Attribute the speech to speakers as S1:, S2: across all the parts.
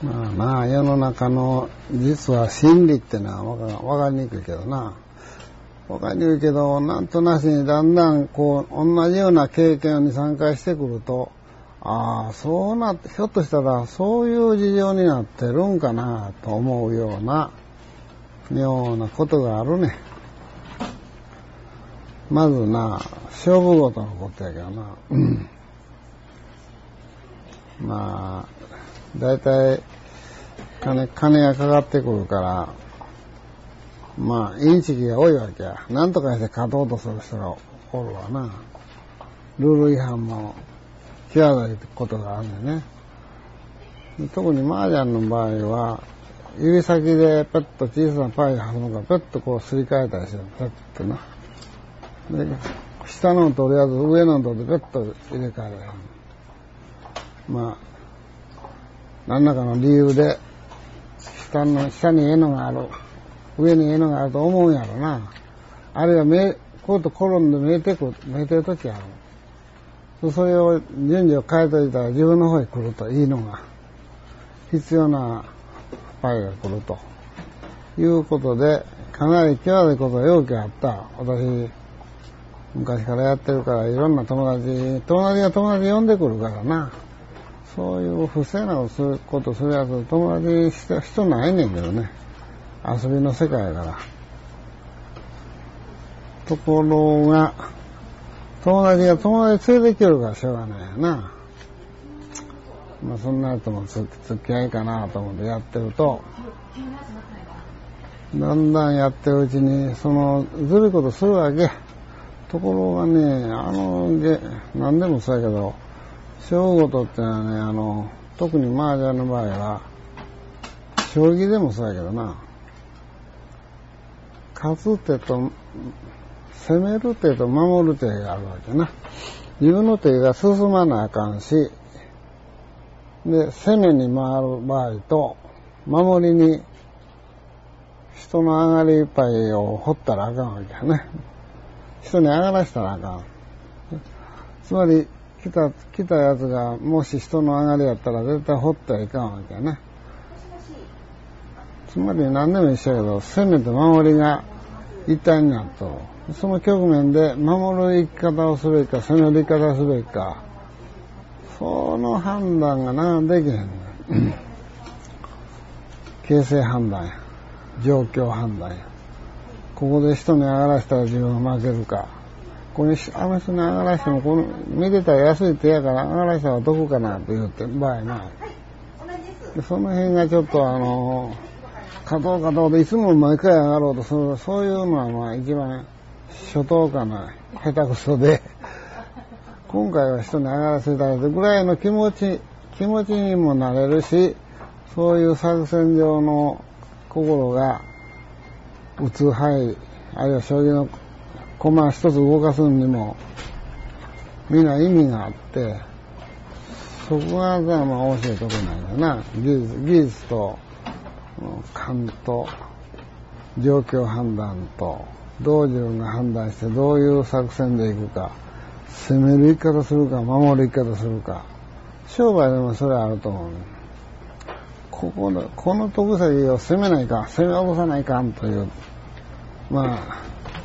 S1: まあなあ、世の中の実は真理ってのはわかりにくいけどな。わかりにくいけど、なんとなしにだんだんこう、同じような経験に参加してくると、ああ、そうなって、ひょっとしたらそういう事情になってるんかなと思うような妙なことがあるね。まずな、勝負事のことやけどな。まあ、だいたい金がかかってくるから、まあ、インチキが多いわけや。なんとかして勝とうとする人がおるわな。ルール違反も際どいことがあるんだよね。特に麻雀の場合は、指先でペッと小さなパイが挟むから、ペッとこうすり替えたりしてる。ペッとな。で、下のとりあえず上のとでペッと入れ替える。まあ、何らかの理由で、下に絵のがある。上に絵のがあると思うんやろな。あるいはこうやって転んで見えてるときある。それを順序を変えといたら自分の方へ来るといいのが、必要なパイが来るということで、かなり際どいことがよくあった。私、昔からやってるから、いろんな友達が友達呼んでくるからな。そういう不正なことするやつ、友達した人ないねんけどね。遊びの世界やから。ところが、友達連れてきてるからしょうがないやな。まあそんなやつも付き合いかなと思ってやってると、だんだんやってるうちに、ずるいことするわけ。ところがね、何でもそうやけど、勝負事ってのはね、特に麻雀の場合は、将棋でもそうやけどな、勝つ手と、攻める手と守る手があるわけな。自分の手が進まなあかんし、で、攻めに回る場合と、守りに、人の上がりパイを掘ったらあかんわけやね。人に上がらしたらあかん。つまり、来たやつが、もし人の上がりやったら絶対掘ってはいかんわけやね。つまり何でも一緒やけど、攻めと守りが一体になると、その局面で守る生き方をするか、攻める生き方をするか、その判断がな、できへんね。形勢判断や。状況判断や。ここで人に上がらせたら自分が負けるか。この人に上がらせても、見てたら安い手やから上がらせたら得かなと言って場合な。その辺がちょっと勝とうでいつも毎回上がろうとする、そういうのはまあ一番初等かな、下手くそで、今回は人に上がらせたいぐらいの気持ちにもなれるし、そういう作戦上の心が打つ範囲、あるいは将棋の駒一つ動かすにもみんな意味があって、そこがまあ面白いところなんだな。技術と勘と状況判断とどう自分が判断してどういう作戦でいくか、攻める生き方するか守る生き方するか、商売でもそれあると思う。この得先を攻めないか攻め落とさないかんという、まあ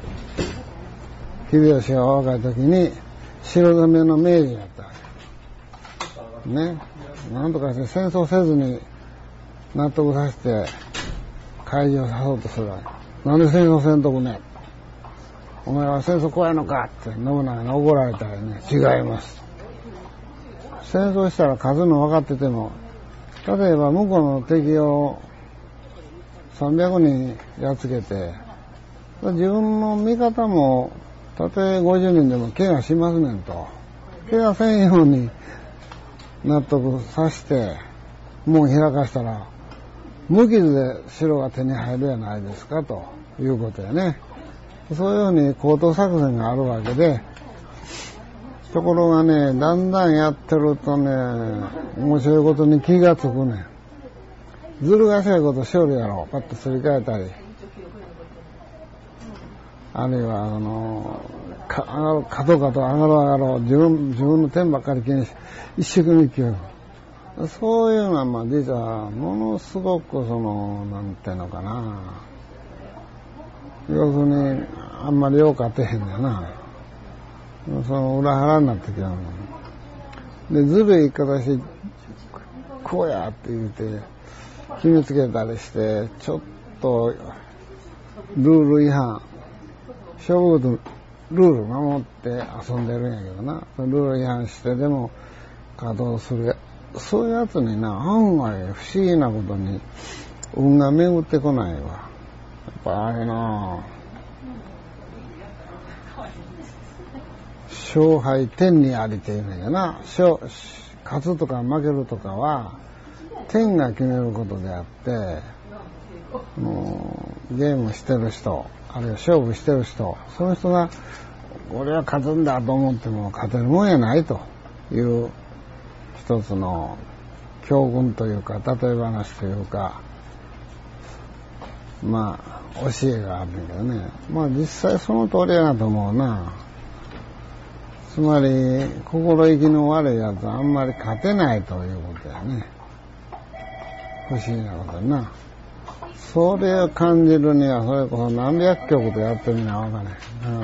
S1: 秀吉が若い時に白攻めの名人やったわけね。なんとかして戦争せずに納得させて会場を誘おうとするわけ。なんで戦争せんとくね、お前は戦争怖いのかって信長に怒られたらね、違います。戦争したら勝つの分かってても、例えば向こうの敵を300人やっつけて、自分の味方もたとえ50人でも怪我しますねんと。怪我せんように納得させて、門開かしたら、無傷で城が手に入るやないですかということやね。そういうふうに高等作戦があるわけで、ところがね、だんだんやってるとね、面白いことに気がつくね。ずる賢いことしよるやろ。パッとすり替えたり。あるいは、勝とう上がろう、自分の点ばっかり気にして、一生懸命生きよる。 そういうのは、まあ、実は、ものすごく、なんていうのかな。要するに、あんまりよう勝てへんだよな。その裏腹になってきたの。で、ずるい形、こうやって言うて、決めつけたりして、ちょっと、ルール違反、勝負ルール守って遊んでるんやけどな。ルール違反してでも稼働する。そういうやつにな、案外不思議なことに運が巡ってこないわ。やっぱあれな、勝敗天にありて言うんやな。勝つとか負けるとかは天が決めることであって、ゲームしてる人、あるいは勝負してる人、その人が俺は勝つんだと思っても勝てるもんやないという一つの教訓というか例え話というか、まあ教えがあるんだけどね。まあ実際その通りやなと思うな。つまり心意気の悪いやつはあんまり勝てないということやね。不思議なことやな。それを感じるにはそれこそ何百曲とやってみなわかんない。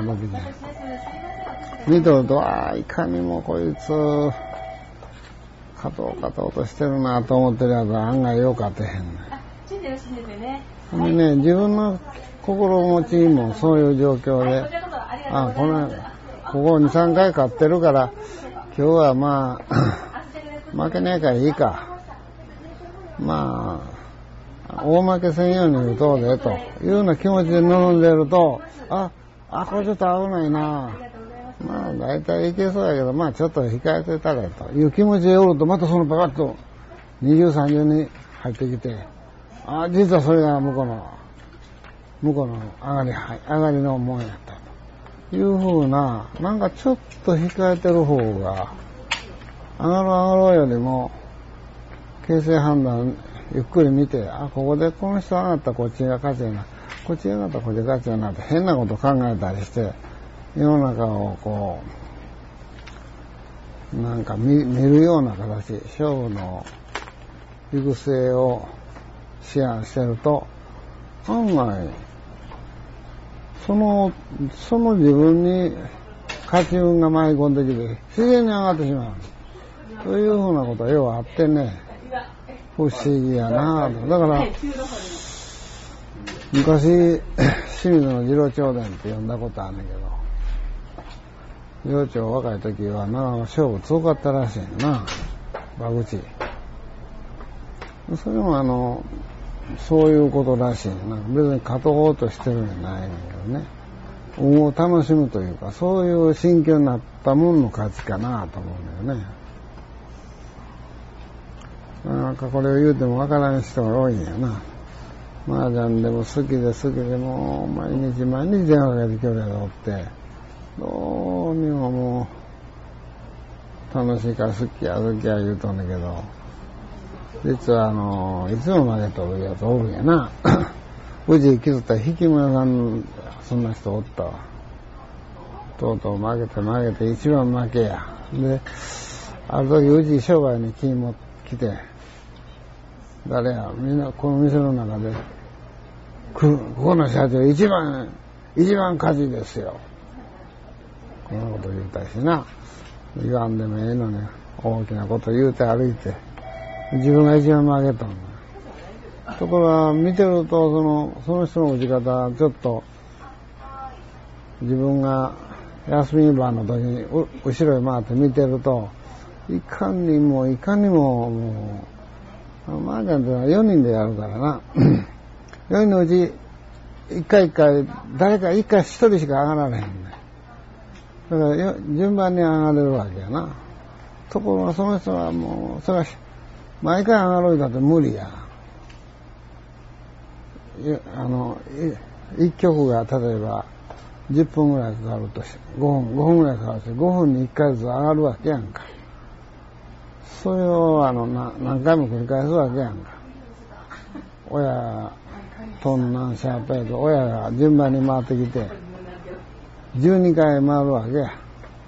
S1: 見とると、いかにもこいつ勝とうとしてるなと思ってるやつは案外よく勝てへんね。でね、自分の心持ちもそういう状況で、ここ2、3回勝ってるから、今日はまあ、負けねえからいいか。まあ、大負けせんように打とうぜというような気持ちで臨んでると、これちょっと危ないな。まあ大体いけそうやけど、まあちょっと控えてたれという気持ちでおると、またそのパカッと20、30に入ってきて、実はそれが向こうの上がりのもんやったというふうな、なんかちょっと控えてる方が、上がろうよりも、形勢判断ゆっくり見て、ここでこの人上がったらこっちが勝ちやな、こっちが上がったらこっちが勝ちやなって変なこと考えたりして、世の中をこう、なんか見るような形、勝負の行く末を思案してると、案外、その自分に勝ち運が舞い込んできて、自然に上がってしまう。というふうなことはようあってね、不思議やなぁと。だから、昔、清水の次郎長伝って呼んだことあるんだけど、次郎長若い時は勝負強かったらしいんやな、馬口。それもそういうことらしいな。別に勝とうとしてるんじゃないんだけどね。運を楽しむというか、そういう心境になったもんの勝ちかなと思うんだよね。なんかこれを言うてもわからん人が多いんやな。麻雀でも好きでもう毎日電話かけてきょるやろって、どうにももう楽しいから好きや言うとんだけど、実はいつも負けとるやつおるんやな。うち気づったら引き村さん、そんな人おったわ。とうとう負けて一番負けや。で、ある時うち商売に来て、誰や、みんなこの店の中で、ここの社長一番勝ちですよ。こんなこと言うたりしな。言わんでもええのに、大きなこと言うて歩いて、自分が一番負けたんだ。ところが見てると、その人の打ち方、ちょっと、自分が休み場の時に後ろへ回って見てると、いかにももう、麻雀ってのは4人でやるからな。4人のうち、一回、誰か一回一人しか上がられへんね。だから順番に上がれるわけやな。ところがその人はもう、それは、毎回上がろうだって無理や。一曲が例えば、10分ぐらいかかるとして、5分ぐらいかかるとして、5分に1回ずつ上がるわけやんか。それを何回も繰り返すわけやんか。親、トンナンシャーペイと親が順番に回ってきて、12回回るわけや。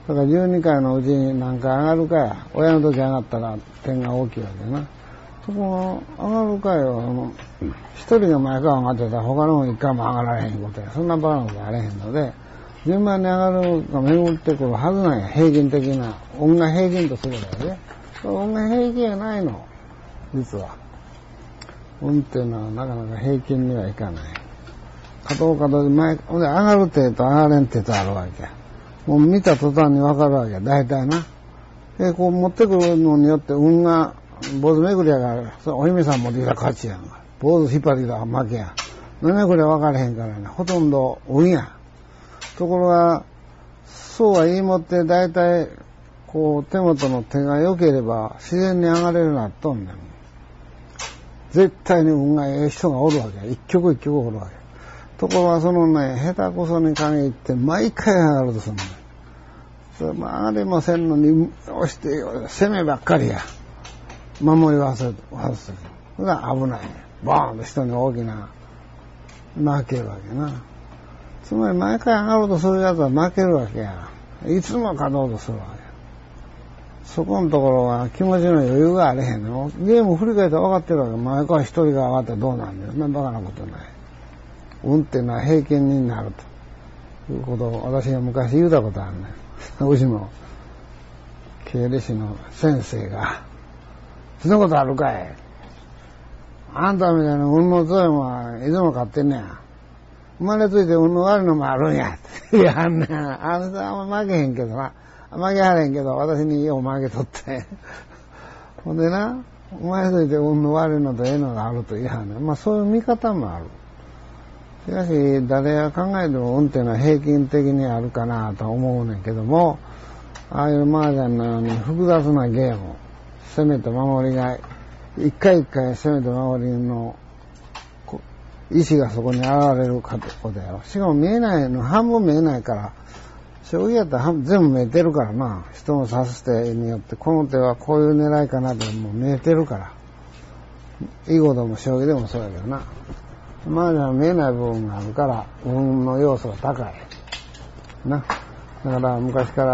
S1: だから12回のうちに何回上がるかや。親の時上がったら点が大きいわけな。そこの上がる回は、一人が前から上がってたら他の一回も上がられへんことや。そんなバカなことあれへんので、順番に上がるが巡ってくるはずなんや。平均的な。運が平均とするからね。運が平均やないの。実は。運っていうのはなかなか平均にはいかない。角で前、上がる手と上がれん手とあるわけや。もう見た途端に分かるわけや。大体な。で、こう持ってくるのによって運が、坊主めくりやから、お姫さん持ってきたら勝ちやんか。坊主引っ張ってきたら負けやん。何やこれ分からへんからね。ほとんど運や。ところが、そうは言いもって大体、こう手元の手が良ければ自然に上がれるようになっとんねん。絶対に運がええ人がおるわけや。一曲一曲おるわけ。ところがそのね、下手こそに限って毎回上がるとするの。それも上がりませんのに、押して、攻めばっかりや。守り忘れする。それは危ない。ボーンと人に大きな、負けるわけな。つまり毎回上がろうとするやつは負けるわけや。いつも勝とうとするわけ。そこのところは気持ちの余裕があれへんの。ゲーム振り返ったら分かってるわけ。毎回一人が上がったらどうなんだよ。そんなバカなことない。運っていうのは平均になるということを私が昔言うたことあるね。うちの経理士の先生が、そんなことあるかい。あんたみたいな運の強いもんはいつも勝ってんねや。生まれついて運の悪いのもあるんや。いや、あんな、あの人あんま負けへんけどな。負けはれんけど、私によう負けとって。ほんでな、生まれついて運の悪いのとええのがあると言いはんねん。まあそういう見方もある。しかし、誰が考えても運っていうのは平均的にあるかなと思うねんけども、ああいう麻雀のように複雑なゲーム、攻めと守りが、一回一回攻めと守りの意志がそこに現れることやろ。しかも見えないの、半分見えないから、将棋やったら全部見えてるからな。人の指す手によって、この手はこういう狙いかなってもう見えてるから。囲碁でも将棋でもそうやけどな。麻雀は見えない部分があるから、運の要素が高い。な。だから昔から、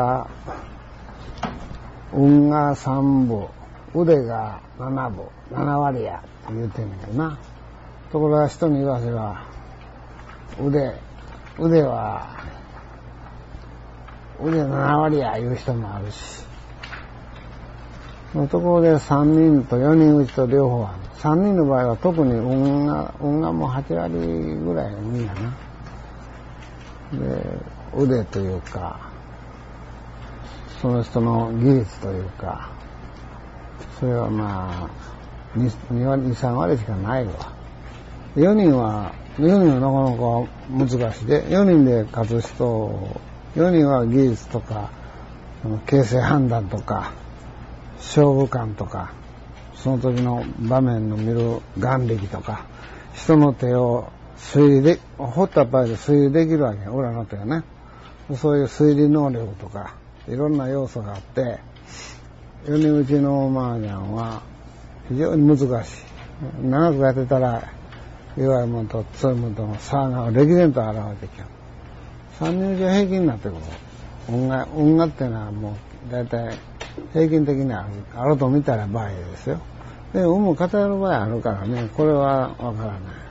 S1: 運が3分、腕が7分、7割やって言うてんねんけどな。ところが人に言わせば、腕は、腕7割や言う人もあるし。のところで3人と4人打ちと両方ある。3人の場合は特に運がもう8割ぐらいの運やな。で、腕というか、その人の技術というか、それはまあ、2割、3割しかないわ。4人はなかなか難しいで、4人で勝つ人、4人は技術とか、形勢判断とか、勝負感とか、その時の場面の見る眼力とか、人の手を推理で、掘った場合で推理できるわけよ、裏の手がね。そういう推理能力とか、いろんな要素があって、4人打ちの麻雀は非常に難しい。長くやってたら、弱いものと強いものとの差が歴然と現れてきる。3人打ちは平均になってくる。運がっていうのはもう大体平均的にあると見たら場合ですよ。で、運も偏る場合あるからね、これはわからない。